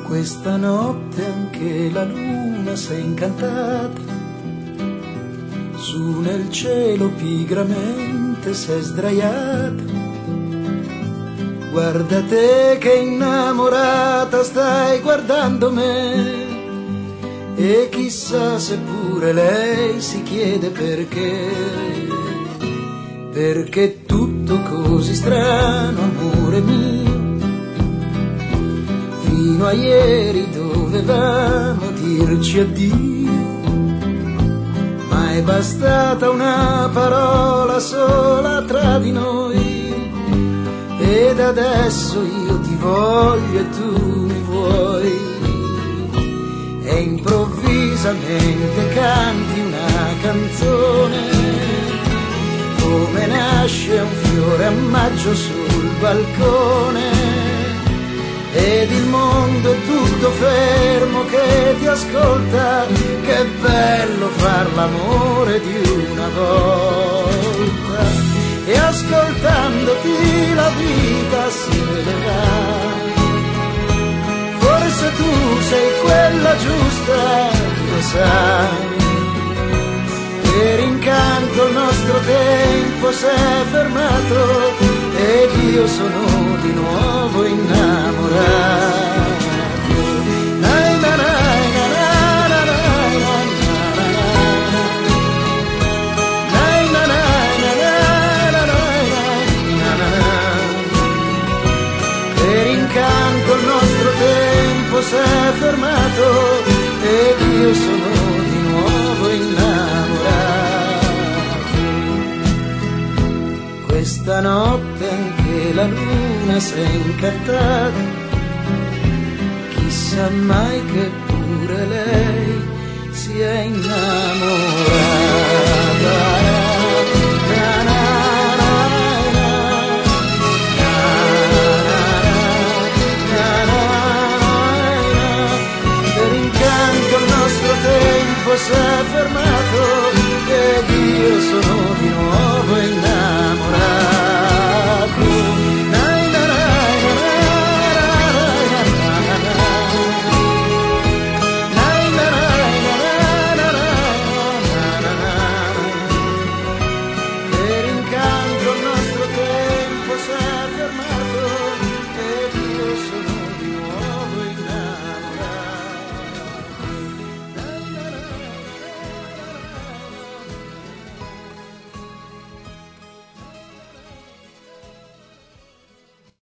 Questa notte anche la luna s'è incantata, su nel cielo pigramente s'è sdraiata. Guarda te che innamorata stai guardando me, e chissà se pure lei si chiede perché è tutto così strano, amore mio. Fino a ieri dovevamo dirci addio, ma è bastata una parola sola tra di noi, ed adesso io ti voglio e tu mi vuoi, e improvvisamente canti una canzone, come nasce un fiore a maggio sul balcone, ed il mondo è tutto fermo che ti ascolta. Che bello far l'amore di una volta, e ascoltandoti la vita si eleva. Forse tu sei quella giusta, lo sai. Per incanto il nostro tempo si è fermato, ed io sono di nuovo innamorato. Per incanto il nostro tempo si è fermato, ed io sono di nuovo innamorato. Questa notte anche la luna s'è incantata, chissà mai che pure lei si è innamorata.